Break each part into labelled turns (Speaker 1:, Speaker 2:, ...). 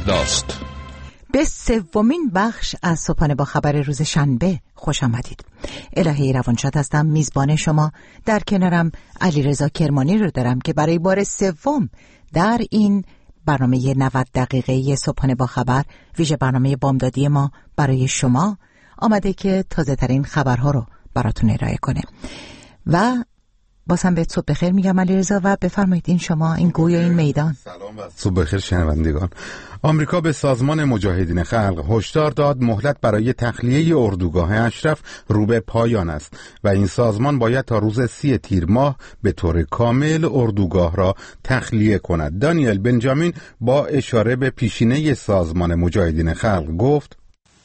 Speaker 1: فرداست.
Speaker 2: به سومین بخش از صبحانه با خبر روز شنبه خوش آمدید. الهی روانشاد هستم، میزبان شما. در کنارم علیرضا کرمانی رو دارم که برای بار سوم در این برنامه 90 دقیقه‌ای صبحانه با خبر، ویژه برنامه بامدادی ما برای شما، آمده که تازه ترین خبرها رو براتون ارائه کنه. و بازم به صبح بخیر میگم علیرضا و بفرمایید این شما، این گوی و این میدان.
Speaker 3: سلام و صبح بخیر شنوندگان. آمریکا به سازمان مجاهدین خلق هشدار داد مهلت برای تخلیه اردوگاه اشرف رو به پایان است و این سازمان باید تا روز 30 تیر ماه به طور کامل اردوگاه را تخلیه کند. دانیل بنجامین با اشاره به پیشینه سازمان مجاهدین خلق گفت: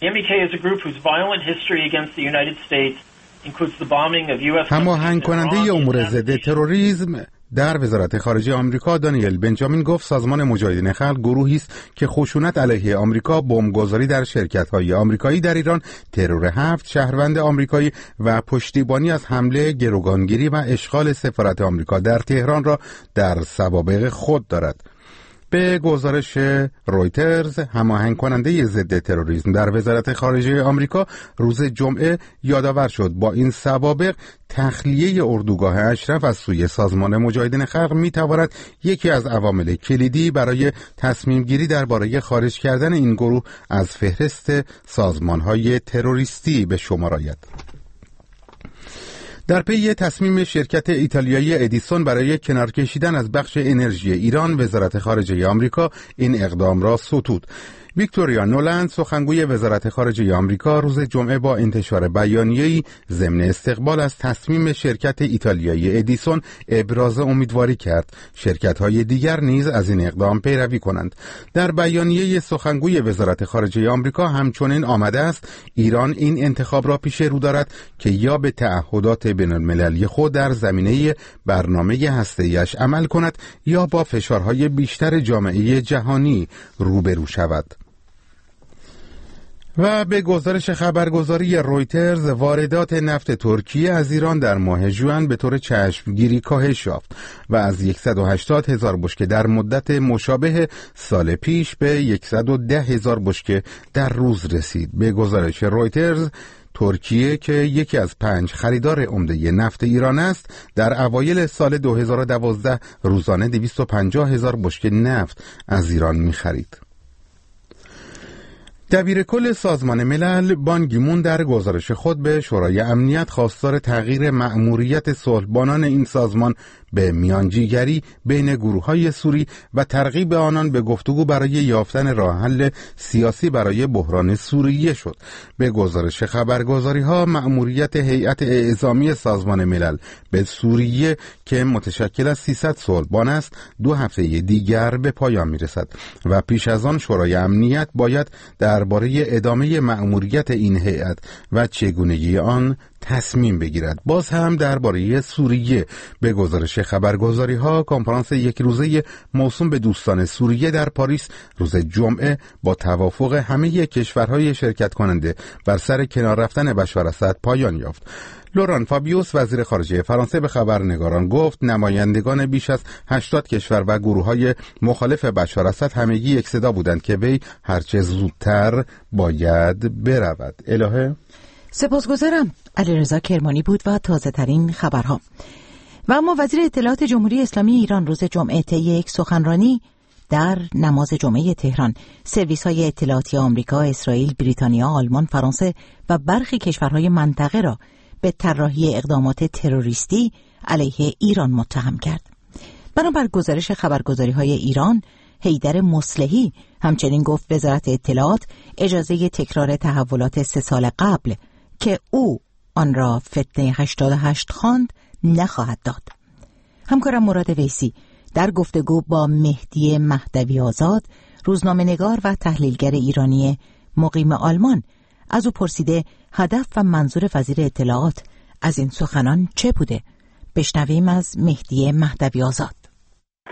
Speaker 3: هماهنگ کننده امور ضد تروریسم در وزارت خارجه آمریکا دانیل بنجامین گفت سازمان مجاهدین خلق گروهی است که خشونت علیه آمریکا، بمبگذاری در شرکت‌های آمریکایی در ایران، ترور 7 شهروند آمریکایی و پشتیبانی از حمله، گروگانگیری و اشغال سفارت آمریکا در تهران را در سوابق خود دارد. به گزارش رویترز، هماهنگ کننده ضد تروریسم در وزارت خارجه آمریکا روز جمعه یادآور شد با این سوابق تخلیه اردوگاه اشرف از سوی سازمان مجاهدین خلق می‌تواند یکی از عوامل کلیدی برای تصمیم گیری درباره خارج کردن این گروه از فهرست سازمان‌های تروریستی به شمار آید. در پی تصمیم شرکت ایتالیایی ادیسون برای کنار کشیدن از بخش انرژی ایران، وزارت خارجه آمریکا این اقدام را ستود. ویکتوریا نولند، سخنگوی وزارت خارجه آمریکا، روز جمعه با انتشار بیانیه‌ای ضمن استقبال از تصمیم شرکت ایتالیایی ادیسون ابراز امیدواری کرد شرکت‌های دیگر نیز از این اقدام پیروی کنند. در بیانیه سخنگوی وزارت خارجه آمریکا همچنین آمده است ایران این انتخاب را پیش رو دارد که یا به تعهدات بین‌المللی خود در زمینه برنامه هسته‌ای‌اش عمل کند یا با فشارهای بیشتر جامعه جهانی روبرو شود. و به گزارش خبرگزاری رویترز، واردات نفت ترکیه از ایران در ماه ژوئن به طور چشمگیری کاهش یافت و از 180,000 بشکه در مدت مشابه سال پیش به 110,000 بشکه در روز رسید. به گزارش رویترز، ترکیه که یکی از 5 خریدار عمده نفت ایران است، در اوایل سال 2012 روزانه 250,000 بشکه نفت از ایران می‌خرید. دبیر کل سازمان ملل بان کی مون در گزارش خود به شورای امنیت خواستار تغییر مأموریت صلح‌بانان این سازمان به میانجیگری بین گروه‌های سوری و ترغیب آنان به گفتگو برای یافتن راه حل سیاسی برای بحران سوریه شد. به گزارش خبرگزاری‌ها، مأموریت هیئت اعزامی سازمان ملل به سوریه که متشکل از 300 صلح‌بان است 2 هفته دیگر به پایان می‌رسد و پیش از آن شورای امنیت باید درباره ادامه مأموریت این هیئت و چگونگی آن تصمیم بگیرد. باز هم درباره سوریه، به گزارش خبرگزاری‌ها، کنفرانس یک روزه موسوم به دوستان سوریه در پاریس روز جمعه با توافق همه کشورهای شرکت کننده بر سر کنار رفتن بشار اسد پایان یافت. لوران فابیوس، وزیر خارجه فرانسه، به خبرنگاران گفت نمایندگان بیش از 80 کشور و گروه‌های مخالف بشار اسد همگی یک صدا بودند که وی هرچه زودتر باید برود. الهه
Speaker 2: سپاسگزارم. علیرضا کرمانی بود و تازه ترین خبرها. و اما وزیر اطلاعات جمهوری اسلامی ایران روز جمعه طی یک سخنرانی در نماز جمعه تهران سرویس‌های اطلاعاتی آمریکا، اسرائیل، بریتانیا، آلمان، فرانسه و برخی کشورهای منطقه را به طراحی اقدامات تروریستی علیه ایران متهم کرد. بنابر گزارش خبرگزاری‌های ایران، حیدر مصلحی همچنین گفت وزارت اطلاعات اجازه تکرار تحولات 3 سال قبل که او آن را فتنه 88 خواند نخواهد داد. همکارم مراد ویسی در گفتگو با مهدی مهدوی آزاد، روزنامه‌نگار و تحلیلگر ایرانی مقیم آلمان، از او پرسیده هدف و منظور وزیر اطلاعات از این سخنان چه بوده؟ بشنویم از مهدی مهدوی آزاد.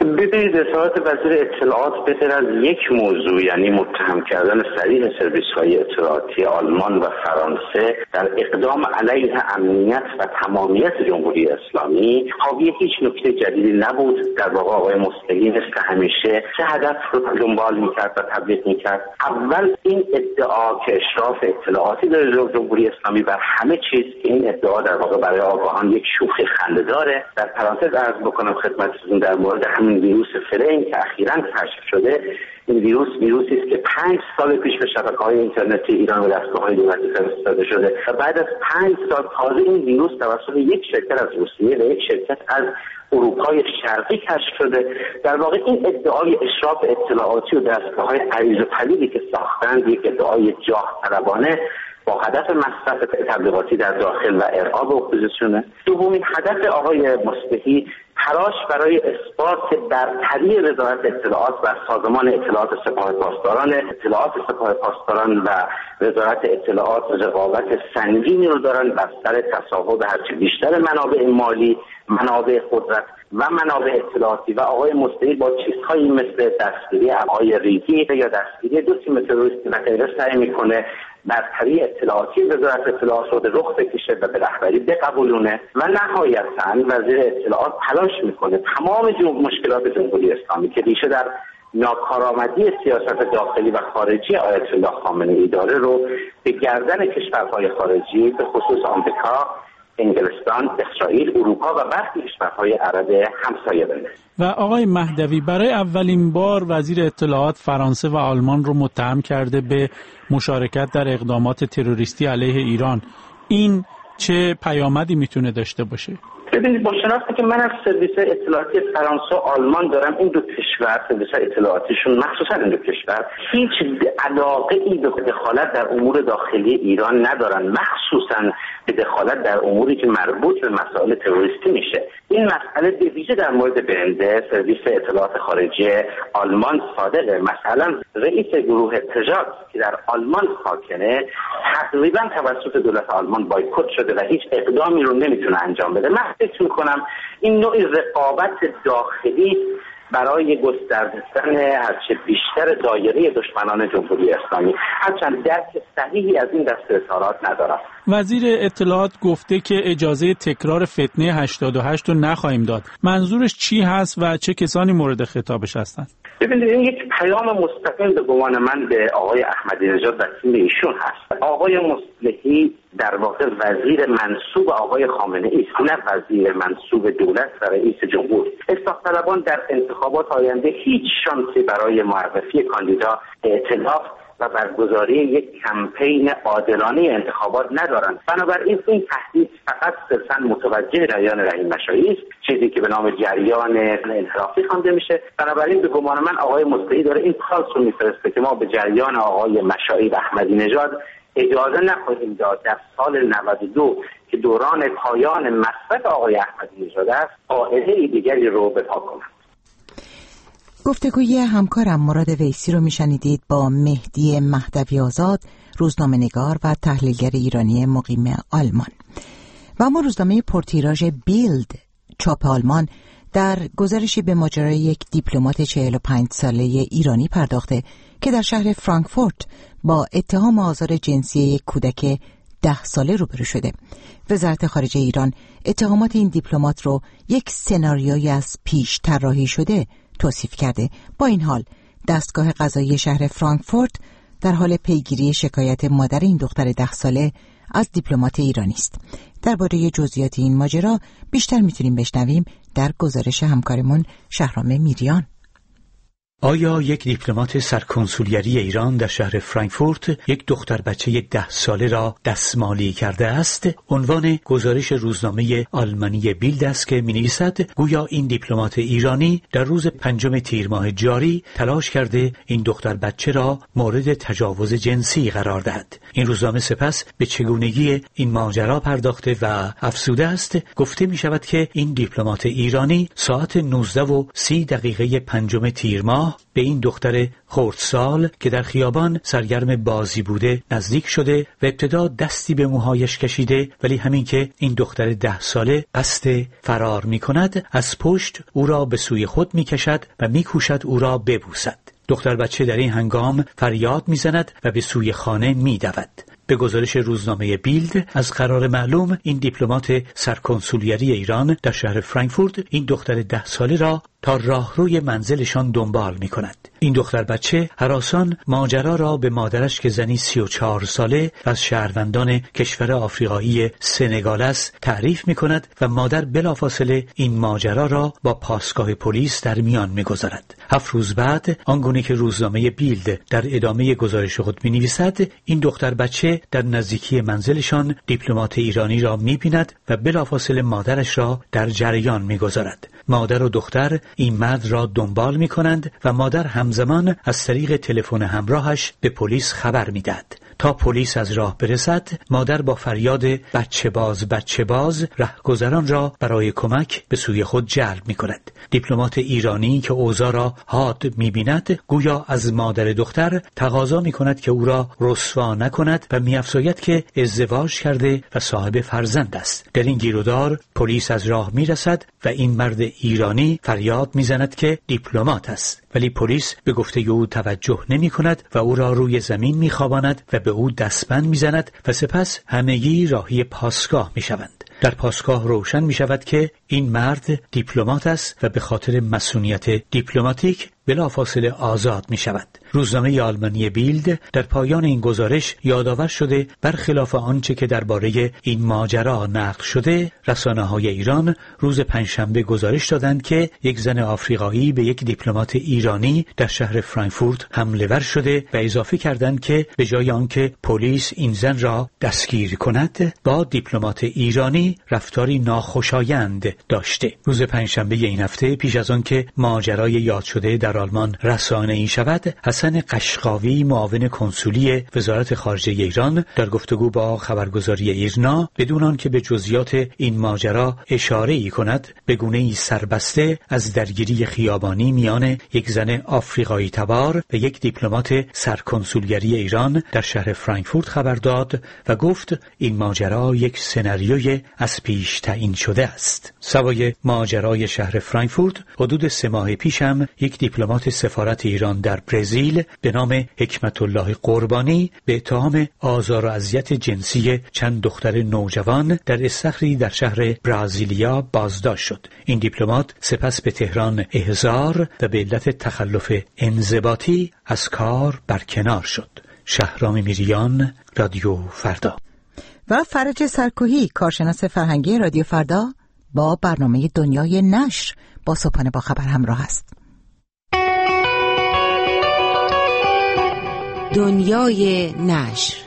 Speaker 1: ببینید اظهارات وزیر اطلاعات بغیر از یک موضوع، یعنی متهم کردن صریح سرویس‌های اطلاعاتی آلمان و فرانسه در اقدام علیه امنیت و تمامیت جمهوری اسلامی، حاوی هیچ نکته جدیدی نبود. در واقع آقای مصلحی مثل همیشه چه هدف رو دنبال میکرد و تبلیغ میکرد؟ اول این ادعا که اشراف اطلاعاتی داره جمهوری اسلامی بر همه چیز، که این ادعا در واقع برای آگاهان یک شوخی خنده‌داره. در پرانتز عرض بکنم خدمتتون در مورد همین ویروس فرین که اخیراً کشف شده، این ویروسی است که 5 سال پیش به شبکه‌های اینترنتی ایران و دستگاه‌های دولتی فرستاده شده و بعد از 5 سال تازه این ویروس توسط یک شرکت از روسیه و یک شرکت از اروپای شرقی کشف شده. در واقع این ادعای اشراف اطلاعاتی و دستگاه‌های عریض و پلیدی که ساختند یک ادعای جاه طلبانه با هدف مصرف تبلیغاتی در داخل و ارعاب اپوزیسیونه. دومین هدف آقای مصلحی تلاش برای اثبات برتری وزارت اطلاعات و سازمان اطلاعات سپاه پاسداران و وزارت اطلاعات رقابت سنگینی رو دارن بر سر تصاحب هرچه بیشتر منابع مالی، منابع قدرت و منابع اطلاعاتی. و آقای مصلحی با چیزهایی مثل دستگیری ابهای ریگی یا دستگیری 2 تیم تروریستی و غیره سعی میکنه برتری اطلاعاتی وزارت اطلاعات رو به رخ بکشه و به رهبری بقبولونه. و نهایتاً وزیر اطلاعات تلاش میکنه تمام مشکلات جمهوری اسلامی که ریشه در ناکارآمدی سیاست داخلی و خارجی آیت الله خامنه‌ای داره رو به گردن کشورهای خارجی، به خصوص آمریکا، انگلستان، اسرائیل، اروپا و برخی کشورهای عرب همسایه بنده.
Speaker 4: و آقای مهدوی برای اولین بار وزیر اطلاعات فرانسه و آلمان رو متهم کرده به مشارکت در اقدامات تروریستی علیه ایران. این چه پیامدی میتونه داشته باشه؟
Speaker 1: ببینید، با شناختی که من از سرویس اطلاعاتی فرانسه و آلمان دارم، این دو کشور سرویس اطلاعاتیشون مخصوصا این دو کشور هیچ علاقه‌ای به دخالت در امور داخلی ایران ندارن، مخصوصا به دخالت در اموری که مربوط به مسائل تروریستی میشه. این مسئله به ویژه در مورد برنده سرویس اطلاعات خارجی آلمان صادقه. مثلا رئیس گروه تجارت که در آلمان ساکنه تقریبا توسط دولت آلمان بایکوت شده و هیچ اقدامی رو نمیتونه انجام بده. من فکر میکنم این نوعی رقابت داخلی برای گستردن هرچه بیشتر دایره دشمنان جمهوری اسلامی، هرچند درک صحیحی از این دست اظهارات ندارم.
Speaker 4: وزیر اطلاعات گفته که اجازه تکرار فتنه 88 رو نخواهیم داد. منظورش چی هست و چه کسانی مورد خطابش هستند؟
Speaker 1: ببینید، این یک پیام مستقیم به گمان من به آقای احمدی نژاد و تیم ایشون هست. آقای مصلحی در واقع وزیر منصوب آقای خامنه‌ای است، نه وزیر منصوب دولت و رئیس جمهور. اصلاح طلبان در انتخابات آینده هیچ شانسی برای معرفی کاندیدا ائتلاف و برگزاری یک کمپین عادلانه انتخابات ندارند. بنابراین این تهدید فقط صرفاً متوجه جریان رحیم مشایی است، چیزی که به نام جریان انحرافی خوانده میشه. بنابراین به گمان من آقای مصلحی داره این پالس رو میفرسته که ما به جریان آقای مشایی و احمدی نژاد اجازه نخواهیم داد در سال 92 که دوران پایان مصرف آقای احمدی نژاد است، قاعده دیگری رو به پا کنند.
Speaker 2: گفتگوی همکارم مراد ویسی رو میشنیدید با مهدی مهدوی آزاد، روزنامه‌نگار و تحلیلگر ایرانی مقیم آلمان. و اما روزنامه پرتیراژ بیلد چاپ آلمان در گزارشی به ماجرای یک دیپلمات 45 ساله ایرانی پرداخته که در شهر فرانکفورت با اتهام آزار جنسی یک کودک 10 ساله روبرو شده. وزارت خارجه ایران اتهامات این دیپلمات رو یک سناریویی از پیش طراحی شده توصیف کرده. با این حال دستگاه قضایی شهر فرانکفورت در حال پیگیری شکایت مادر این دختر 10 ساله از دیپلمات ایرانی است. درباره جزئیات این ماجرا بیشتر میتونیم بشنویم در گزارش همکارمون شهرام میریان.
Speaker 5: آیا یک دیپلمات سرکنسولیری ایران در شهر فرانکفورت یک دختر بچه 10 ساله را دستمالی کرده است؟ عنوان گزارش روزنامه آلمانی بیلد است که می‌نویسد گویا این دیپلمات ایرانی در روز 5 تیر ماه جاری تلاش کرده این دختر بچه را مورد تجاوز جنسی قرار دهد. این روزنامه سپس به چگونگی این ماجرا پرداخته و افزوده است گفته می‌شود که این دیپلمات ایرانی ساعت 19:30 5 تیر ماه ماه به این دختر خردسال که در خیابان سرگرم بازی بوده نزدیک شده و ابتدا دستی به موهایش کشیده، ولی همین که این دختر 10 ساله قصد فرار می کند از پشت او را به سوی خود می کشد و می کوشد او را ببوسد. دختر بچه در این هنگام فریاد می زند و به سوی خانه می دود. به گزارش روزنامه بیلد از قرار معلوم این دیپلمات سرکنسولیری ایران در شهر فرانکفورت این دختر 10 ساله را تا راهروی منزلشان دنبال می کند. این دختر بچه هراسان ماجرا را به مادرش که زنی 34 ساله از شهروندان کشور آفریقایی سنگال است تعریف می کند و مادر بلافاصله این ماجرا را با پاسگاه پلیس در میان می گذارد. 7 روز بعد آنگونه که روزنامه بیلد در ادامه گزارش خود می نویسد، این دختر بچه در نزدیکی منزلشان دیپلمات ایرانی را می بیند و بلافاصله مادرش را در جریان می گذارد. مادر و دختر این مرد را دنبال می کنند و مادر همزمان از طریق تلفن همراهش به پلیس خبر می دهد. تا پلیس از راه برسد، مادر با فریاد بچه باز رهگذران را برای کمک به سوی خود جلب می کند. دیپلمات ایرانی که اوضاع را حاد می بیند گویا از مادر دختر تقاضا می کند که او را رسوا نکند و می افزاید که ازدواج کرده و صاحب فرزند است. در این گیرودار پلیس از راه می رسد و این مرد ایرانی فریاد می زند که دیپلمات است، ولی پلیس به گفته او توجه نمی کند و او را روی زمین می خواباند و به او دستبند می زند و سپس همگی راهی پاسگاه می شوند. در پاسگاه روشن می شود که این مرد دیپلمات است و به خاطر مسئولیت دیپلماتیک بلافاصله آزاد می شود. روزنامه آلمانی بیلد در پایان این گزارش یادآور شده برخلاف آنچه که درباره این ماجرا نقل شده، رسانه‌های ایران روز پنجشنبه گزارش دادند که یک زن آفریقایی به یک دیپلمات ایرانی در شهر فرانکفورت حمله ور شده و اضافه کردند که به جای آنکه پلیس این زن را دستگیر کند، با دیپلمات ایرانی رفتاری ناخوشایند داشته. روز پنجشنبه این هفته پیش از آنکه ماجرای یاد شده در آلمان رسانه‌ای شود، حسن قشقاوی معاون کنسولی وزارت خارجه ایران در گفتگو با خبرگزاری ایرنا بدون آنکه به جزئیات این ماجرا اشاره‌ای کند به گونه‌ای سربسته از درگیری خیابانی میان یک زن آفریقایی تبار و یک دیپلمات سرکنسولگری ایران در شهر فرانکفورت خبر داد و گفت این ماجرا یک سناریوی از پیش تعیین شده است. سوای ماجرای شهر فرانکفورت حدود 3 ماه پیش هم یک دیپلمات سفارت ایران در برزیل به نام حکمت الله قربانی به اتهام آزار و اذیت جنسی چند دختر نوجوان در استخری در شهر برازیلیا بازداشت شد. این دیپلمات سپس به تهران احضار و به علت تخلف انضباطی از کار برکنار شد. شهرام میریان، رادیو فردا.
Speaker 2: و فرج سرکوهی، کارشناس فرهنگی رادیو فردا، با برنامه دنیای نشر با صبحانه با خبر همراه است.
Speaker 6: دنیای نشر.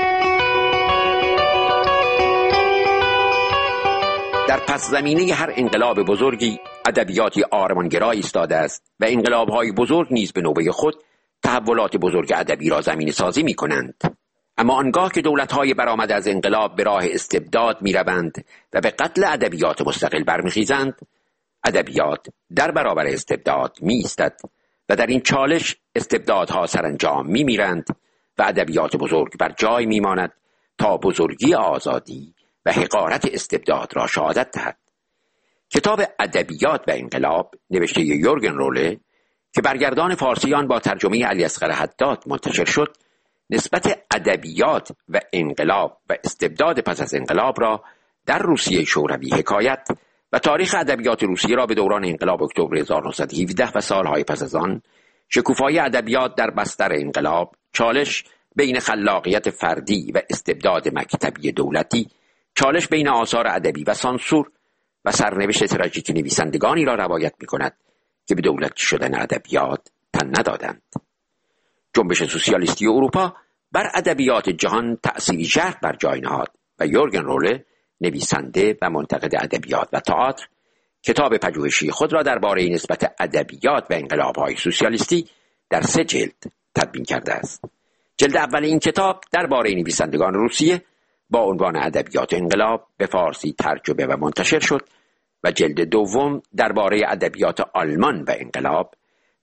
Speaker 7: در پس زمینه هر انقلاب بزرگی ادبیاتی آرمانگرایی ایستاده است و انقلاب‌های بزرگ نیز به نوبه خود تحولات بزرگ ادبی را زمینه سازی می‌کنند. اما آنگاه که دولت‌های برآمده از انقلاب به راه استبداد می‌روند و به قتل ادبیات مستقل برمی‌خیزند، ادبیات در برابر استبداد می‌ایستد و در این چالش استبدادها سرانجام می‌میرند و ادبیات بزرگ بر جای می‌ماند تا بزرگی آزادی و حقارت استبداد را شهادت دهد. کتاب ادبیات و انقلاب نوشته یورگن روله که برگردان فارسیان با ترجمه علیاصغر حداد منتشر شد، نسبت ادبیات و انقلاب و استبداد پس از انقلاب را در روسیه شوروی حکایت و تاریخ ادبیات روسیه را به دوران انقلاب اکتبر 1917 و سالهای پس از آن، شکوفایی ادبیات در بستر انقلاب، چالش بین خلاقیت فردی و استبداد مکتبی دولتی، چالش بین آثار ادبی و سانسور و سرنوشت تراژیک نویسندگانی را روایت می‌کند که به دولتی شدن ادبیات تن ندادند. جنبش سوسیالیستی اروپا بر ادبیات جهان تأثیری ژرف بر جای نهاد و یورگن روله، نویسنده و منتقد ادبیات و تئاتر، کتاب پژوهشی خود را درباره نسبت ادبیات و انقلاب‌های سوسیالیستی در 3 جلد تدوین کرده است. جلد اول این کتاب درباره نویسندگان روسیه با عنوان ادبیات انقلاب به فارسی ترجمه و منتشر شد و جلد دوم درباره ادبیات آلمان و انقلاب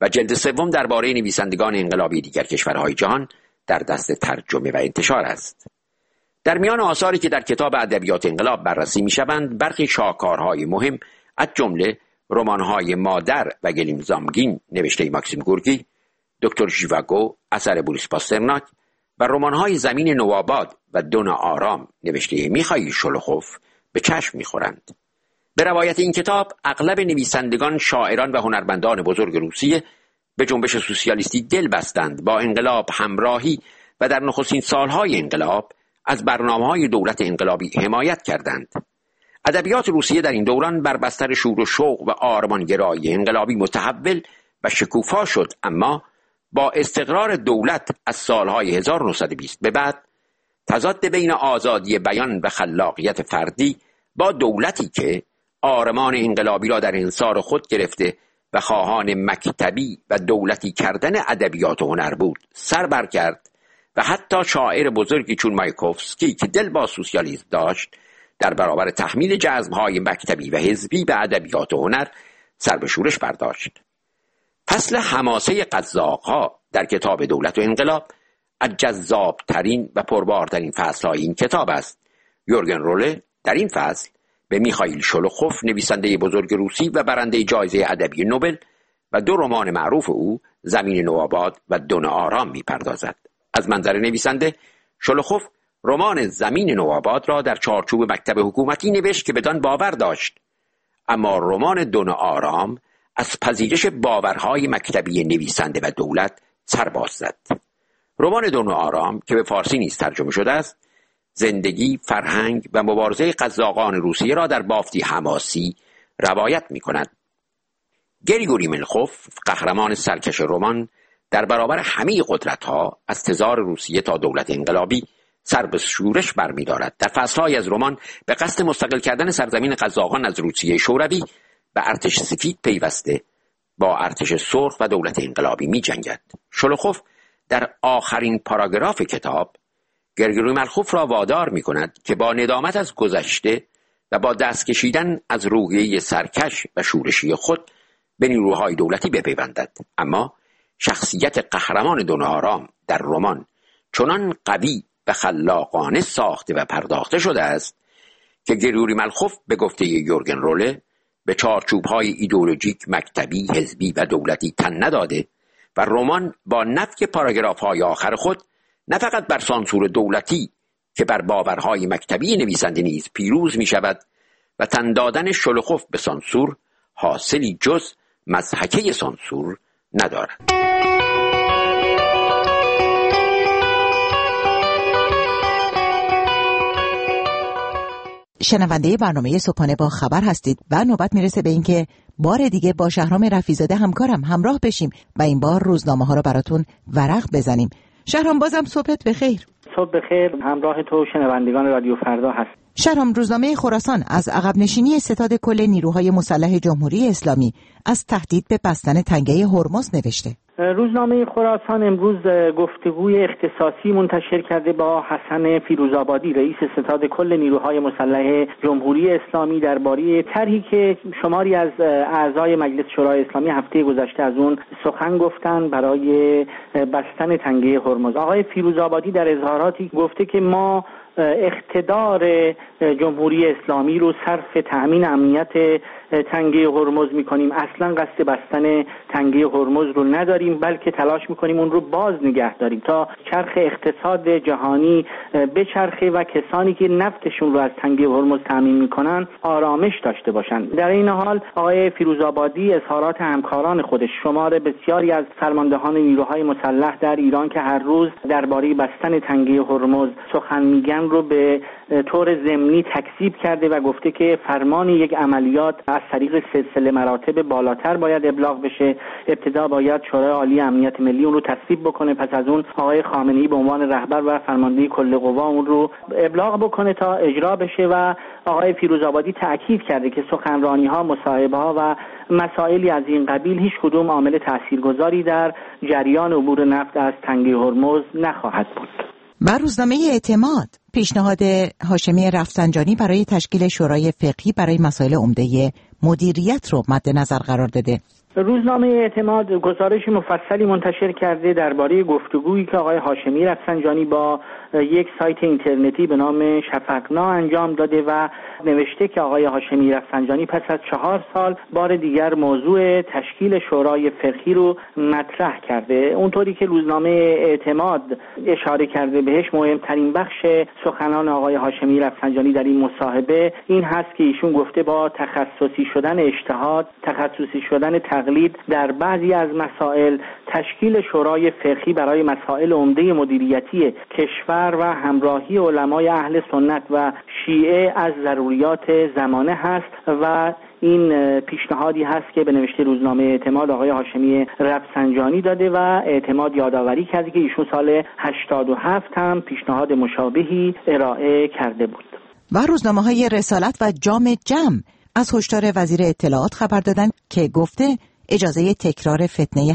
Speaker 7: و جلد سوم درباره نویسندگان انقلابی دیگر کشورهای جهان در دست ترجمه و انتشار است. در میان آثاری که در کتاب ادبیات انقلاب بررسی می‌شوند، برخی شاهکارهای مهم از جمله رمان‌های مادر و گلیمزامگین نوشته ماکسیم گورکی، دکتر ژیواگو اثر بوریس پاسترناک و رمان‌های زمین نوآباد و دون آرام نوشته میخائیل شولوخوف به چشم می‌خورند. به روایت این کتاب اغلب نویسندگان، شاعران و هنرمندان بزرگ روسیه به جنبش سوسیالیستی دل بستند، با انقلاب همراهی و در نخستین سالهای انقلاب از برنامه‌های دولت انقلابی حمایت کردند. ادبیات روسیه در این دوران بر بستر شور و شوق و آرمانگرایی انقلابی متحول و شکوفا شد، اما با استقرار دولت از سالهای 1920 به بعد تضاد بین آزادی بیان و خلاقیت فردی با دولتی که آرمان انقلابی را در انحصار خود گرفته و خواهان مکتبی و دولتی کردن ادبیات و هنر بود سر بر کرد و حتی شاعر بزرگی چون مایکوفسکی که دل با سوسیالیسم داشت در برابر تحمیل جذب‌های مکتبی و حزبی به ادبیات و هنر سر به شورش برداشت. فصل حماسه قزاق‌ها در کتاب دولت و انقلاب از جذاب‌ترین و پربارترین فصل‌های این کتاب است. یورگن روله در این فصل به میخائیل شولوخوف، نویسنده بزرگ روسی و برنده جایزه ادبی نوبل، و دو رمان معروف او، زمین نوآباد و دون آرام می‌پردازد. از منظر نویسنده، شولوخوف رمان زمین نوآباد را در چارچوب مکتب حکومتی نوشت که بدان باور داشت، اما رمان دون آرام از پذیرش باورهای مکتبی نویسنده و دولت سر باز زد. رمان دون آرام که به فارسی نیز ترجمه شده است، زندگی، فرهنگ و مبارزه قزاقان روسیه را در بافتی حماسی روایت می‌کند. گریگوری ملخوف، قهرمان سرکش رمان، در برابر همه قدرت‌ها از تزار روسیه تا دولت انقلابی سر به شورش برمی‌دارد. در فصل‌های از رمان به قصد مستقل کردن سرزمین قزاقان از روسیه شوروی به ارتش سفید پیوسته با ارتش سرخ و دولت انقلابی می‌جنگد. شولوخوف در آخرین پاراگراف کتاب گریگوری ملخوف را وادار می‌کند که با ندامت از گذشته و با دست کشیدن از روحیه سرکش و شورشی خود به نیروهای دولتی بپیوندد. اما شخصیت قهرمان دون آرام در رمان چنان قوی و خلاقانه ساخته و پرداخته شده است که گریگوری ملخوف به گفته یورگن روله به چارچوب‌های ایدئولوژیک، مکتبی، حزبی و دولتی تن نداده و رمان با نفی پاراگراف‌های آخر خود نه فقط بر سانسور دولتی که بر باورهای مکتبی نویسنده نیز پیروز می شود و تن دادن شولوخوف به سانسور حاصلی جز مضحکه سانسور ندارد.
Speaker 2: شنونده برنامه صبحانه با خبر هستید و نوبت میرسه به این که بار دیگه با شهرام رفیع‌زاده همکارم همراه بشیم و این بار روزنامه ها رو براتون ورق بزنیم. شهرام، بازم صبحت بخیر.
Speaker 8: صبح بخیر، همراه تو شنوندگان رادیو فردا هست.
Speaker 2: شهرام، روزنامه خراسان از عقب نشینی ستاد کل نیروهای مسلح جمهوری اسلامی از تهدید به بستن تنگه هرمز نوشته.
Speaker 8: روزنامه خراسان امروز گفتگوی اختصاصی منتشر کرده با حسن فیروزآبادی، رئیس ستاد کل نیروهای مسلح جمهوری اسلامی، درباره طرحی که شماری از اعضای مجلس شورای اسلامی هفته گذشته از اون سخن گفتن برای بستن تنگه هرمز. آقای فیروزآبادی در اظهاراتی گفته که ما اقتدار جمهوری اسلامی رو صرف تأمین امنیت تنگه هرمز میکنیم، اصلا قصد بستن تنگه هرمز رو نداریم، بلکه تلاش میکنیم اون رو باز نگه داریم تا چرخ اقتصاد جهانی بچرخه و کسانی که نفتشون رو از تنگه هرمز تامین میکنن آرامش داشته باشن. در این حال آقای فیروزآبادی اظهارات همکاران خودش، شمار بسیاری از فرماندهان نیروهای مسلح در ایران که هر روز درباره بستن تنگه هرمز سخن میگن رو به طور ضمنی تکذیب کرده و گفته که فرمان یک عملیات از طریق سلسله مراتب بالاتر باید ابلاغ بشه. ابتدا باید شورای عالی امنیت ملی اون رو تصویب بکنه، پس از اون آقای خامنه‌ای به عنوان رهبر و فرمانده کل قوا اون رو ابلاغ بکنه تا اجرا بشه. و آقای فیروزآبادی تأکید کرده که سخنرانی‌ها، مصاحبه‌ها و مسائلی از این قبیل هیچ کدوم عامل تاثیرگذاری در جریان عبور نفت از تنگه هرمز نخواهد بود.
Speaker 2: بر روزنامه اعتماد پیشنهاد هاشمی رفسنجانی برای تشکیل شورای فقهی برای مسائل عمده مدیریت رو مد نظر قرار داده.
Speaker 8: روزنامه اعتماد گزارش مفصلی منتشر کرده درباره گفتگویی که آقای هاشمی رفسنجانی با یک سایت اینترنتی به نام شفقنا انجام داده و نوشته که آقای هاشمی رفسنجانی پس از 4 سال بار دیگر موضوع تشکیل شورای فقهی رو مطرح کرده. اونطوری که روزنامه اعتماد اشاره کرده بهش، مهمترین بخش سخنان آقای هاشمی رفسنجانی در این مصاحبه این هست که ایشون گفته با تخصصی شدن اجتهاد، تخصصی شدن تقلید در بعضی از مسائل، تشکیل شورای فقهی برای مسائل عمده مدیریتی کشور و همراهی علمای اهل سنت و شیعه از ضروریات زمانه هست و این پیشنهادی هست که به نوشته روزنامه اعتماد آقای هاشمی رفسنجانی داده و اعتماد یادآوری کرده که ایشون سال 87 هم پیشنهاد مشابهی ارائه کرده بود.
Speaker 2: و روزنامه‌های رسالت و جام جم از هشدار وزیر اطلاعات خبر دادن که گفته اجازه تکرار فتنه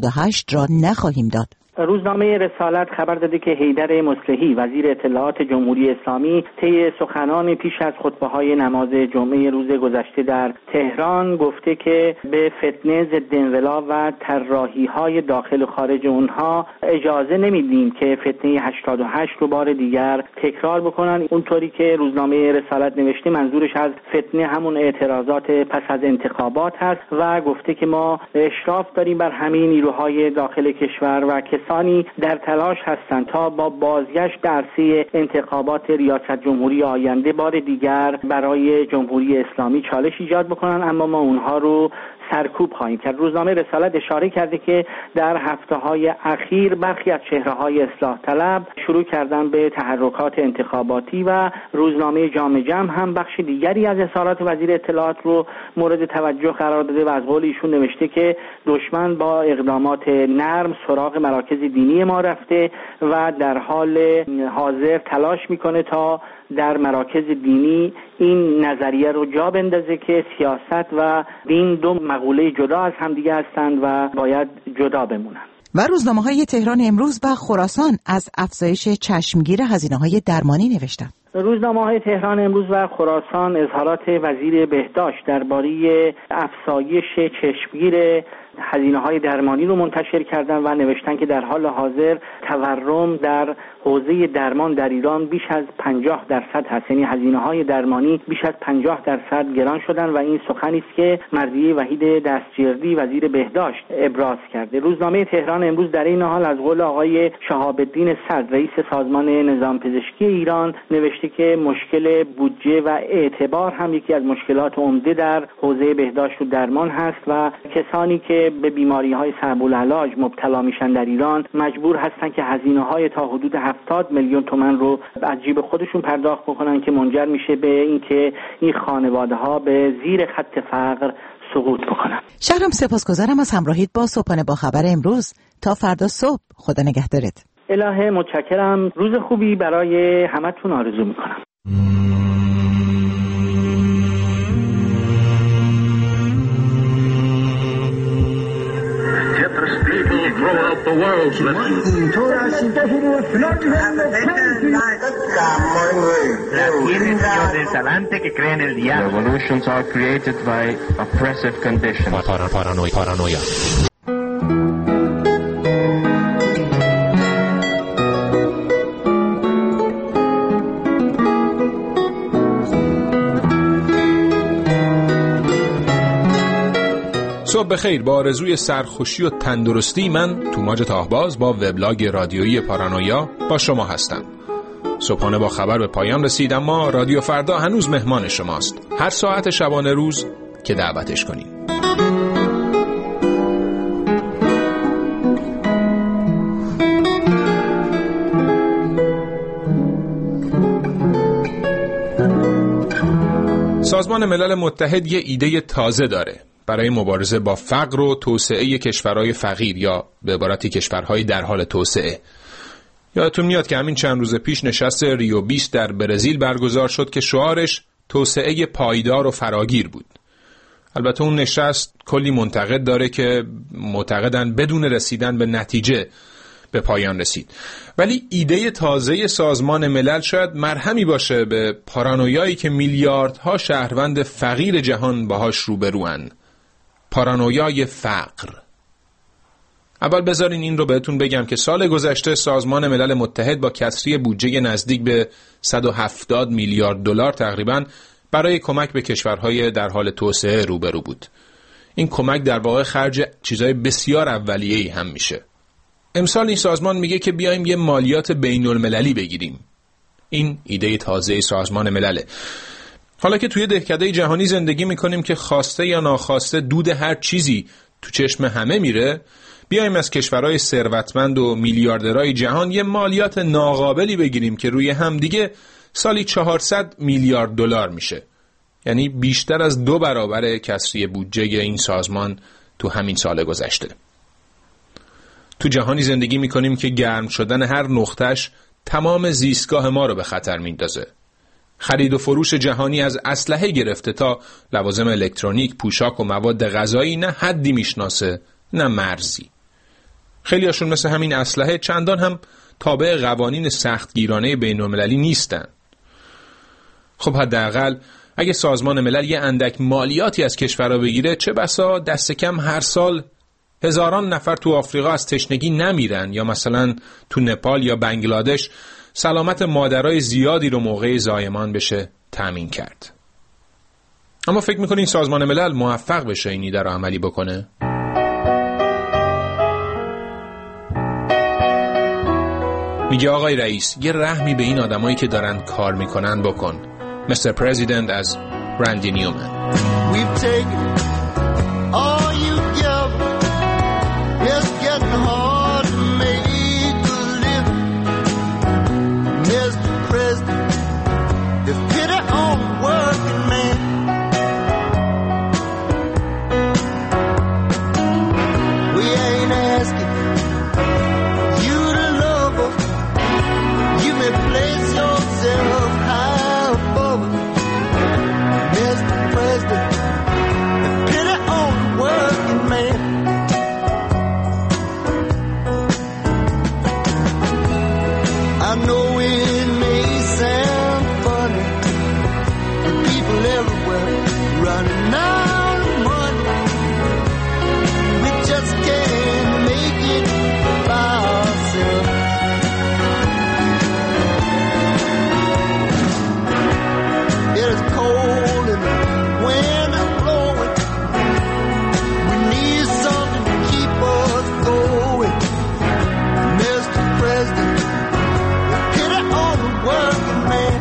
Speaker 2: 88 را نخواهیم داد.
Speaker 8: روزنامه رسالت خبر داده که حیدر مصلحی وزیر اطلاعات جمهوری اسلامی طی سخنان پیش از خطبه‌های نماز جمعه روز گذشته در تهران گفته که به فتنه ضد انقلاب و طراحی‌های داخل و خارج اونها اجازه نمیدیم که فتنه 88 رو بار دیگر تکرار بکنن. اونطوری که روزنامه رسالت نوشته منظورش از فتنه همون اعتراضات پس از انتخابات هست و گفته که ما اشراف داریم بر همه نیروهای داخل کشور و کسانی در تلاش هستند تا با بازگشت در عرصه انتخابات ریاست جمهوری آینده بار دیگر برای جمهوری اسلامی چالش ایجاد بکنن، اما ما اونها رو سرکوب خواهیم کرد. روزنامه رسالت اشاره کرده که در هفته‌های اخیر برخی از چهره‌های اصلاح طلب شروع کردن به تحرکات انتخاباتی و روزنامه جام جم هم بخش دیگری از اظهارات وزیر اطلاعات رو مورد توجه قرار داده و از قول ایشون نوشته که دشمن با اقدامات نرم سراغ مراکز دینی ما رفته و در حال حاضر تلاش میکنه تا در مراکز دینی این نظریه رو جا بندازه که سیاست و دین دو مقوله جدا از همدیگه هستند و باید جدا بمونن.
Speaker 2: و روزنامه‌های تهران امروز و خراسان از افزایش چشمگیر هزینه‌های درمانی نوشتن.
Speaker 8: روزنامه‌های تهران امروز و خراسان اظهارات وزیر بهداشت درباره افزایش چشمگیر هزینه‌های درمانی رو منتشر کردن و نوشتن که در حال حاضر تورم در حوزه درمان در ایران بیش از 50% هست، یعنی هزینه‌های درمانی بیش از 50% گران شدن و این سخنی است که مردیه وحید دستجردی وزیر بهداشت ابراز کرده. روزنامه تهران امروز در این حال از قول آقای شهاب الدین صدر رئیس سازمان نظام پزشکی ایران نوشته که مشکل بودجه و اعتبار هم یکی از مشکلات عمده در حوزه بهداشت و درمان هست و کسانی که به بیماری‌های صعب العلاج مبتلا میشن در ایران مجبور هستن که هزینه‌های تا حدود 70 میلیون تومان رو از جیب خودشون پرداخت بکنن که منجر میشه به اینکه این خانواده‌ها به زیر خط فقر سقوط بکنن.
Speaker 2: شهرام سپاسگزارم از همراهیت با صبحانه با خبر امروز. تا فردا صبح، خدا نگهدارت.
Speaker 8: الهه متشکرم. روز خوبی برای همتون آرزو میکنم.
Speaker 9: Revolutions are created by oppressive conditions. Paranoia.
Speaker 10: صبح بخیر. با آرزوی سرخوشی و تندرستی من توماج تاهباز با وبلاگ رادیویی پارانویا با شما هستم. صبحانه با خبر به پایان رسید، اما رادیو فردا هنوز مهمان شماست. هر ساعت شبانه روز که دعوتش کنیم. سازمان ملل متحد یه ایده تازه داره برای مبارزه با فقر و توسعه کشورهای فقیر یا به عبارتی کشورهای در حال توسعه. یادتون میاد که همین چند روز پیش نشست ریو 20 در برزیل برگزار شد که شعارش توسعه پایدار و فراگیر بود. البته اون نشست کلی منتقد داره که معتقدن بدون رسیدن به نتیجه به پایان رسید. ولی ایده تازه سازمان ملل شاید مرهمی باشه به پارانویایی که میلیاردها شهروند فقیر جهان باهاش روبروان. پارانویای فقر. اول بذارین این رو بهتون بگم که سال گذشته سازمان ملل متحد با کسری بودجه نزدیک به 170 میلیارد دلار تقریباً برای کمک به کشورهای در حال توسعه روبرو بود. این کمک در واقع خرج چیزای بسیار اولیه‌ای هم میشه. امسال این سازمان میگه که بیایم یه مالیات بین المللی بگیریم. این ایده تازه سازمان ملله. حالا که توی دهکده جهانی زندگی میکنیم که خواسته یا ناخواسته دود هر چیزی تو چشم همه میره، بیایم از کشورهای ثروتمند و میلیاردرهای جهان یه مالیات ناقابلی بگیریم که روی هم دیگه سالی 400 میلیارد دلار میشه. یعنی بیشتر از 2 برابر کسری بودجه این سازمان تو همین سال گذشته. تو جهانی زندگی میکنیم که گرم شدن هر نقطه‌اش تمام زیستگاه ما رو به خطر میندازه. خرید و فروش جهانی از اسلحه گرفته تا لوازم الکترونیک، پوشاک و مواد غذایی نه حدی میشناسه نه مرزی. خیلی هاشون مثل همین اسلحه چندان هم تابع قوانین سختگیرانه بین‌المللی نیستن. خب حداقل اگه سازمان ملل یه اندک مالیاتی از کشورها بگیره، چه بسا دست کم هر سال هزاران نفر تو آفریقا از تشنگی نمیرن، یا مثلا تو نپال یا بنگلادش سلامت مادرای زیادی رو موقع زایمان بشه تامین کرد. اما فکر میکنین سازمان ملل موفق بشه این ایده رو عملی بکنه؟ میگه آقای رئیس یه رحمی به این آدمایی که دارن کار میکنن بکن. Mr. President از رندی نیومن. We've taken all you give. It's getting hard to make a living. Mr. President, the pity on working man. We ain't asking you to love us. You may place yourself high above us. Mr. President, the pity on working man. I know it may sound funny, but people everywhere running out of money. We just can't make it by ourselves. It is cold and the wind is blowing. We need something to keep us going. Mr. President, working man.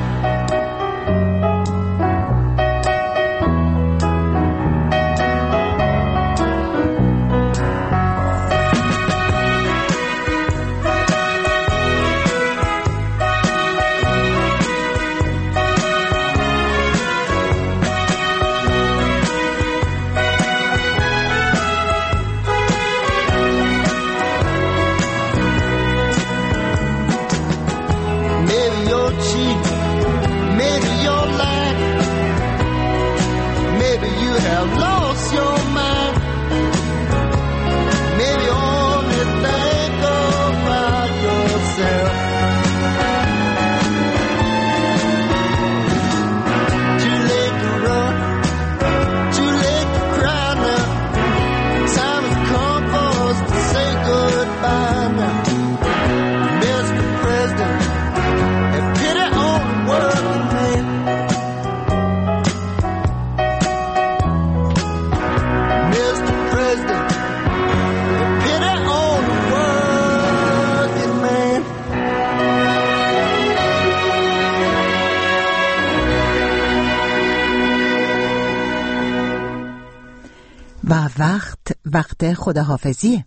Speaker 2: و وقت خداحافظیه.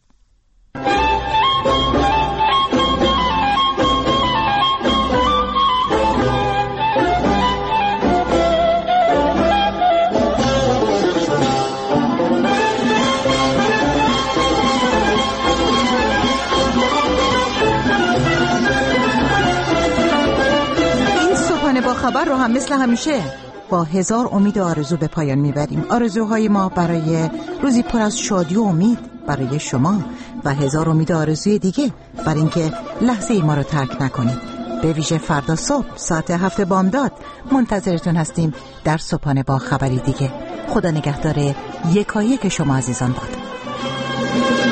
Speaker 2: این صبحانه با خبر رو هم مثل همیشه با 1000 امید و آرزو به پایان میبریم. آرزوهای ما برای روزی پر از شادی و امید برای شما و 1000 امید و آرزوی دیگه برای اینکه لحظه ای ما رو ترک نکنید. به ویژه فردا صبح ساعت 7 بامداد منتظرتون هستیم در صبحانه با خبری دیگه. خدا نگهدار یکایک شما عزیزان باد.